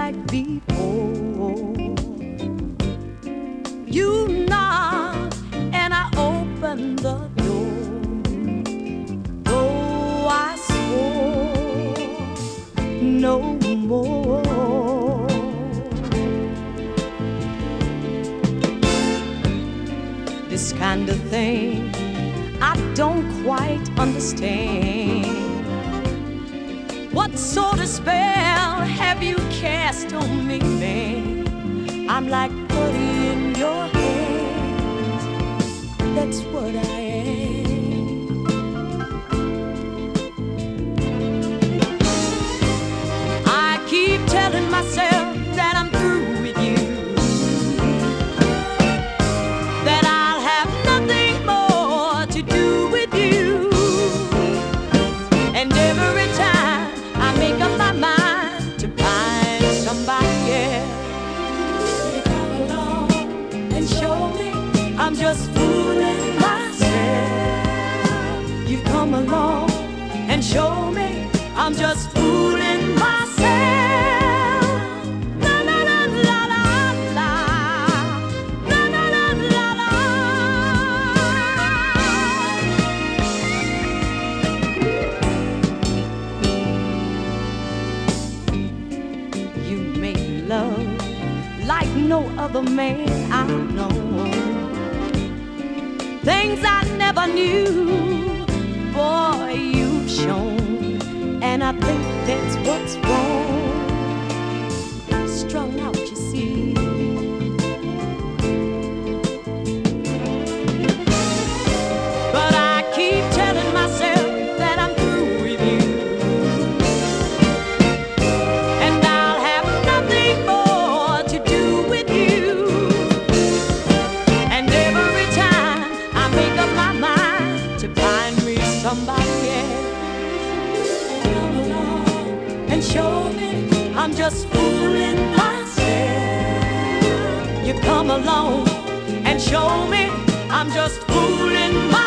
like before. You knock and I open the door. Though I swore no more. This kind of thing I don't quite understand. What sort of spell have you cast on me, man? I'm like putty in your hands. That's what I am. I keep telling myself that I'm through with you, that I'll have nothing more to do with you. And every time I make up my mind to find somebody else, you come along and show me I'm just fooling myself. You come along and show me I'm just fooling myself. La la la la la la. La la la la la. You make love like no other man I know. Things I never knew, boy, you've shown. And I think that's what's wrong. Strung out, you see. But I keep telling myself that I'm through with you, and I'll have nothing more to do with you. And every time I make up my mind to find me somebody else, come along and show me I'm just fooling myself. You come along and show me I'm just fooling myself.